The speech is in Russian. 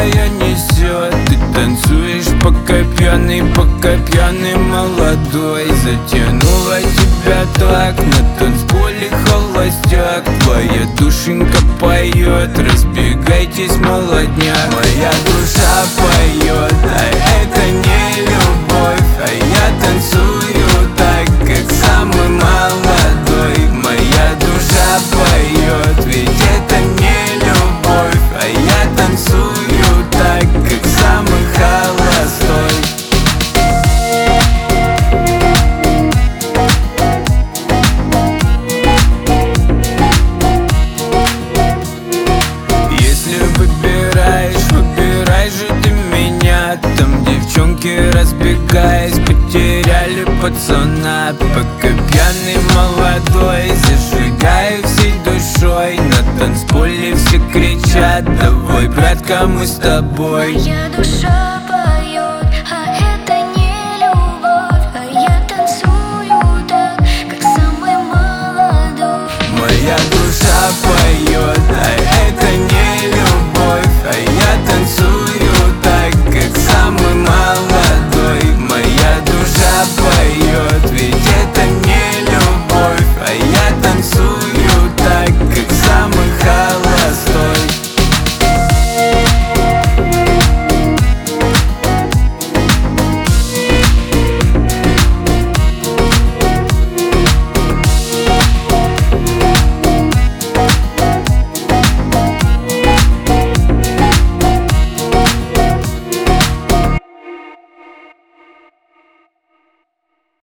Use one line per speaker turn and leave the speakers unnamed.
твоя несет. Ты танцуешь пока пьяный молодой. Затянула тебя так, на танцполе холостяк. Твоя душенька поет, разбегайтесь, молодняк. Моя душа поет, а это не любовь. А я танцую так, как самый молодой. Моя душа поет, ведь это не любовь. А я танцую так, как самый холостой. Если выбирай же ты меня. Там девчонки, разбегаясь, потеряли пацана. Пока пьяный молодой, зажигаю всей душой. На танцполе все кричат: давай, братка, мы с тобой.
Моя душа